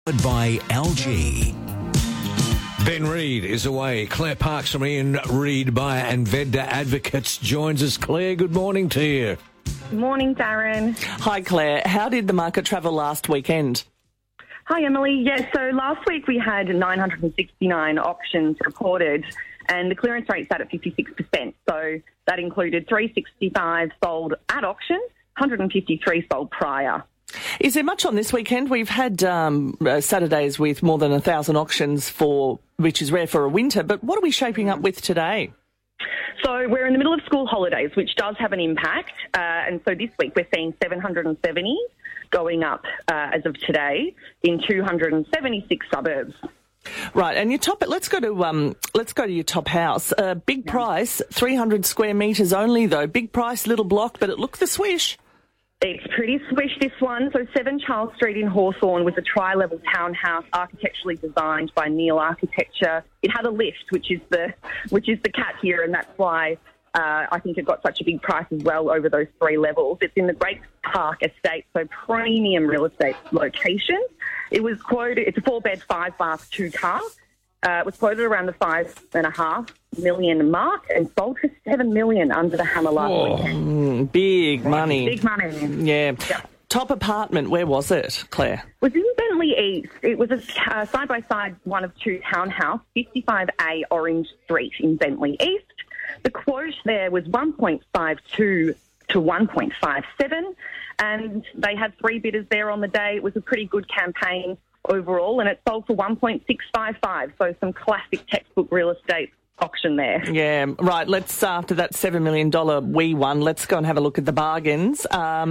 By LG. Ben Reid is away. Claire Parks from Ian Reid Buyer and Vendor Advocates joins us. Claire, good morning to you. Good morning, Darren. Hi, Claire. How did the market travel last weekend? Hi, Emily. Yeah, so last week we had 969 auctions reported and the clearance rate sat at 56%. So that included 365 sold at auction, 153 sold prior. Is there much on this weekend? We've had Saturdays with more than 1,000 auctions, which is rare for a winter, but what are we shaping up with today? So we're in the middle of school holidays, which does have an impact. And so this week we're seeing 770 going up as of today in 276 suburbs. Right, and your top. Let's go to your top house. Big price, 300 square metres only, though. Big price, little block, but it looked the swish. It's pretty swish, this one. So 7 Charles Street in Hawthorn was a tri-level townhouse architecturally designed by Neil Architecture. It had a lift, which is the cat here, and that's why I think it got such a big price as well over those 3 levels. It's in the Great Park Estate, so premium real estate location. It was quoted, it's a 4-bed, 5-bath, 2-car. It was quoted around the $5.5 million mark and sold for $7 million under the hammer last weekend. Big money. Big money. Yeah. Yep. Top apartment, where was it, Claire? It was in Bentley East. It was a side-by-side one of 2 townhouse, 55A Orange Street in Bentley East. The quote there was 1.52 to 1.57, and they had 3 bidders there on the day. It was a pretty good campaign overall, and it sold for 1.655, so some classic textbook real estate auction there. Yeah, right. Let's, after that $7 million we won, let's go and have a look at the bargains.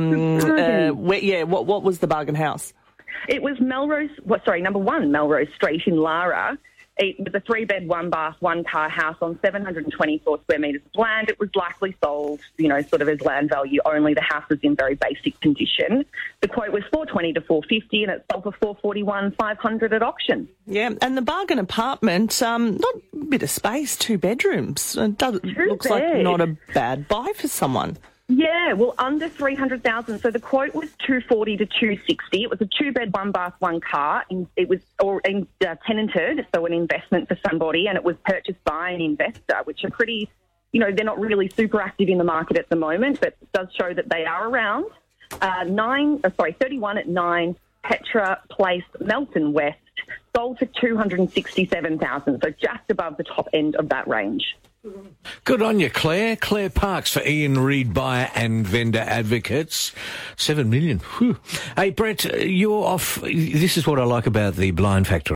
What was the bargain house? It was number 1 Melrose Street in Lara. It was a 3-bed, 1-bath, 1-car house on 724 square metres of land. It was likely sold, sort of as land value only. The house was in very basic condition. The quote was $420 to $450, and it sold for $441,500 at auction. Yeah, and the bargain apartment, not a bit of space, 2 bedrooms. Looks like not a bad buy for someone. Yeah, well, under $300,000. So the quote was $240 to $260. It was a 2-bed, 1-bath, 1-car. It was tenanted, so an investment for somebody, and it was purchased by an investor, which are pretty, they're not really super active in the market at the moment, but it does show that they are around. 31 at 9 Petra Place, Melton West, sold for $267,000, so just above the top end of that range. Good on you, Claire. Claire Parks for Ian Reid Buyer and Vendor Advocates. $7 million. Whew. Hey, Brett, you're off. This is what I like about the Blind Factor.